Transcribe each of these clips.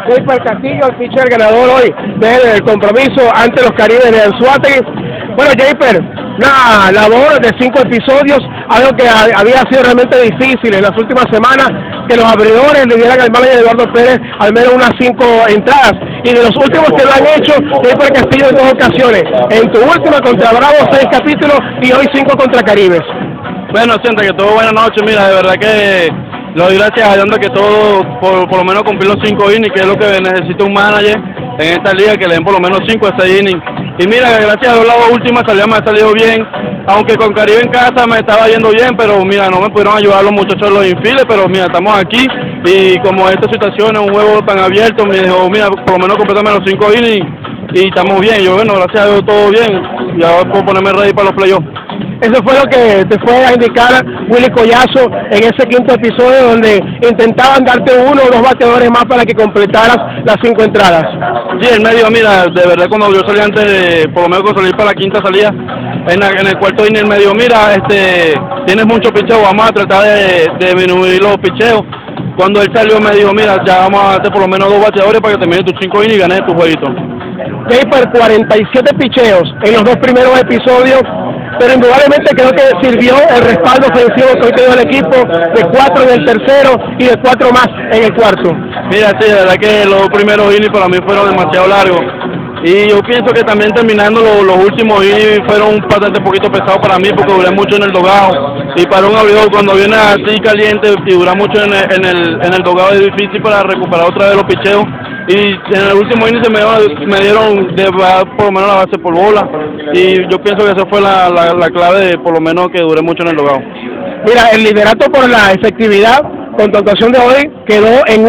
Japer Castillo, el pitcher ganador hoy del compromiso ante los Caribes de Anzoátegui. Bueno, Japer, una labor de 5 episodios, algo que había sido realmente difícil en las últimas semanas, que los abridores le dieran al manager Eduardo Pérez al menos unas 5 entradas, y de los últimos que lo han hecho, Japer Castillo en 2 ocasiones, en tu última contra Bravo 6 capítulos y hoy 5 contra Caribes. Bueno, siento que todo buena noche, mira, de verdad que le doy gracias a Dios que todo, por lo menos cumplir los 5 innings, que es lo que necesita un manager en esta liga, que le den por lo menos 5 a 6 innings. Y mira, gracias a Dios la última salida me ha salido bien, aunque con Caribe en casa me estaba yendo bien, pero mira, no me pudieron ayudar los muchachos de los infiles, pero mira, estamos aquí, y como esta situación es un juego tan abierto, me dijo, mira, por lo menos completame los 5 innings, y estamos bien. Yo, bueno, gracias a Dios todo bien, y ahora puedo ponerme ready para los playoffs. Eso fue lo que te fue a indicar Willy Collazo en ese 5º episodio, donde intentaban darte 1 o 2 bateadores más para que completaras las 5 entradas. Sí, en medio, mira, de verdad cuando yo salí antes de, por lo menos con salir para la 5ª salida, en el cuarto inning, en medio, mira, tienes mucho picheo, vamos a tratar de disminuir los picheos. Cuando él salió me dijo, mira, ya vamos a hacer por lo menos 2 bateadores para que termine tus 5 innings y ganes tu jueguito. Japer, 47 picheos en los 2 primeros episodios, pero indudablemente creo que sirvió el respaldo ofensivo que hoy te dio el equipo, de 4 en el tercero y de 4 más en el cuarto. Mira, sí, de verdad que los 2 primeros innings para mí fueron demasiado largos. Y yo pienso que también terminando los últimos innings fueron bastante poquito pesados para mí, porque duré mucho en el dogado. Y para un abridor cuando viene así caliente y dura mucho en el dogado es difícil para recuperar otra vez los picheos. Y en el último inning me dieron por lo menos la base por bola. Y yo pienso que esa fue la clave de por lo menos que duré mucho en el dogado. Mira, el liderato por la efectividad con tu actuación de hoy quedó en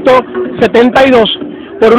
1.72 por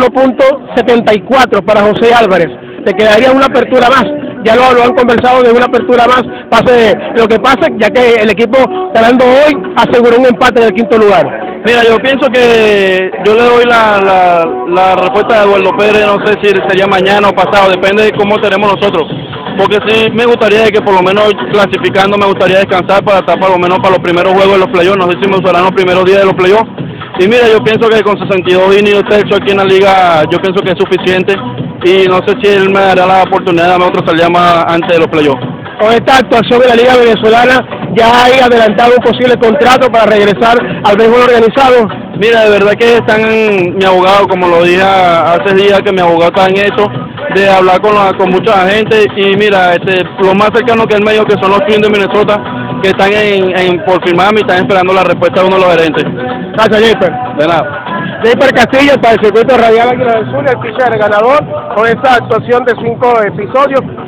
1.74 para José Álvarez. Te quedaría una apertura más. Ya lo han conversado de una apertura más, pase lo que pase, ya que el equipo ganando hoy aseguró un empate en el 5º lugar. Mira, yo pienso que yo le doy la respuesta de Eduardo Pérez, no sé si sería mañana o pasado, depende de cómo tenemos nosotros. Porque sí me gustaría que por lo menos clasificando me gustaría descansar para estar por lo menos para los primeros juegos de los playoffs, no sé si me usarán los primeros días de los playoffs. Y mira, yo pienso que con 62 innings tercio aquí en la liga, yo pienso que es suficiente. Y no sé si él me dará la oportunidad de darme otra salida más antes de los playoffs. Con esta actuación de la Liga Venezolana, ¿ya hay adelantado un posible contrato para regresar al béisbol organizado? Mira, de verdad que están mi abogado, como lo dije hace días, que mi abogado está en eso, de hablar con mucha gente. Y mira, lo más cercano que el medio, que son los Twins de Minnesota, que están por firmarme y están esperando la respuesta de uno de los gerentes. Gracias, Japer. De nada. Japer Castillo para el circuito radial Águila del Sur, el pitcher ganador con esta actuación de 5 episodios.